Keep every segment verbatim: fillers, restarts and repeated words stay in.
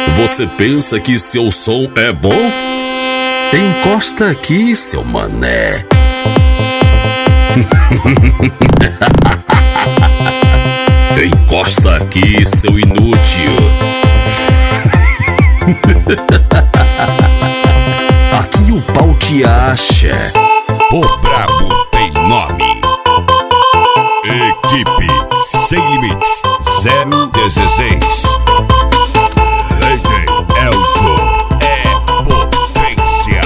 Você pensa que seu som é bom? Encosta aqui, seu mané. Encosta aqui, seu inútil. Aqui o pau te acha. O brabo tem nome. Equipe Sem Limites zero dezesseis. Legend Elzo é potência.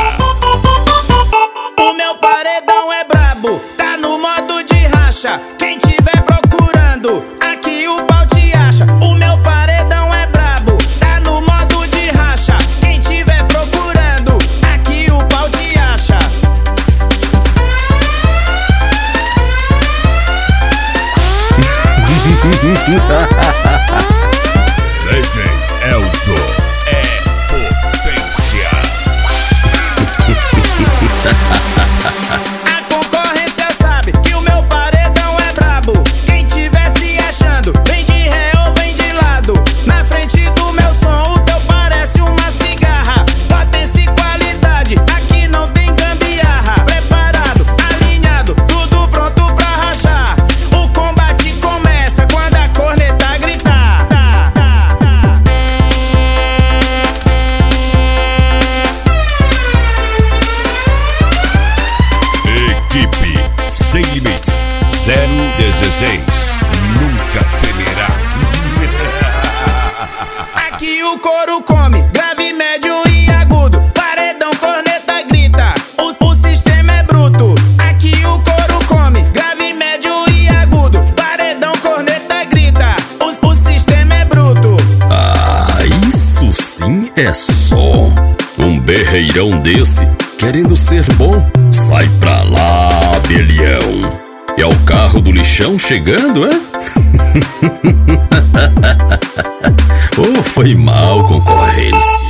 O meu paredão é brabo, tá no modo de racha. Quem tiver procurando, aqui o pau te acha. O meu paredão é brabo, tá no modo de racha. Quem tiver procurando, aqui o pau te acha. Legend Elzo é potência. A concorrência sabe que o meu paredão é brabo. Quem tiver se achando, vem de ré ou vem de lado. Na frente do meu som, o teu parece uma cigarra. Potência e qualidade, aqui não tem gambiarra. Preparado, alinhado, tudo pronto pra rachar. O combate começa quando a corneta gritar. Equipe Sem Limites zero dezesseis. Nunca temerá. Aqui o couro come, grave, médio e agudo. Paredão, corneta, grita, o, o sistema é bruto. Aqui o couro come, grave, médio e agudo. Paredão, corneta, grita, o, o sistema é bruto. Ah, isso sim é som. Um berreirão desse, querendo ser bom, sai pra lá, abelhão. É o carro do lixão chegando, é? Oh, foi mal, concorrência.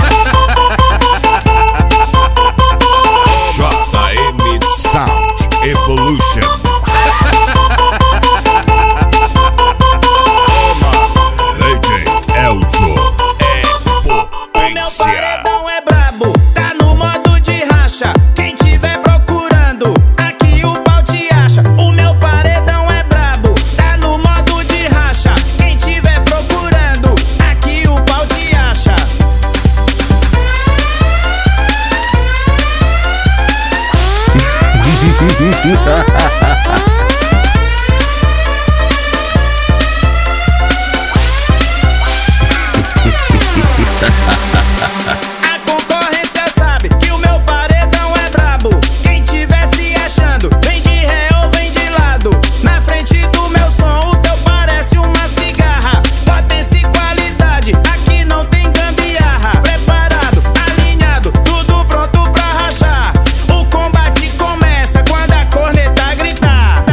J M Sound Evolution. Legend Elzo é O meu potência. paredão é brabo, tá no modo de racha. Quem tiver procurando, aqui o pau te acha. O meu paredão é brabo, tá no modo de racha. Quem tiver procurando, aqui o pau te acha. A concorrência sabe que o meu paredão é brabo. Quem tiver se achando, vem de ré ou vem de lado. Na frente do meu som, o teu parece uma cigarra. Potência e qualidade, aqui não tem gambiarra. Preparado, alinhado, tudo pronto pra rachar. O combate começa quando a corneta gritar.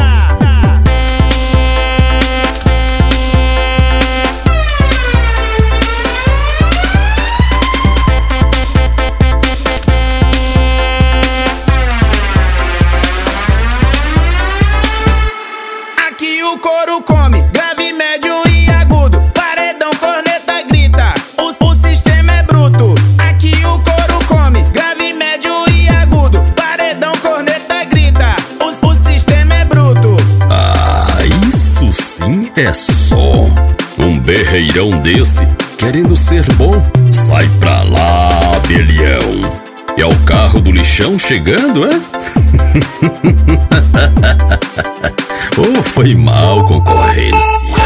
Aqui o couro come, grave, médio e agudo. Paredão, corneta, grita, o, o sistema é bruto. Aqui o couro come, grave, médio e agudo. Paredão, corneta, grita, o, o sistema é bruto. Ah, isso sim é som. Um berreirão desse, querendo ser bom, sai pra lá, abelhão. É o carro do lixão chegando, é? Oh, foi mal, concorrência.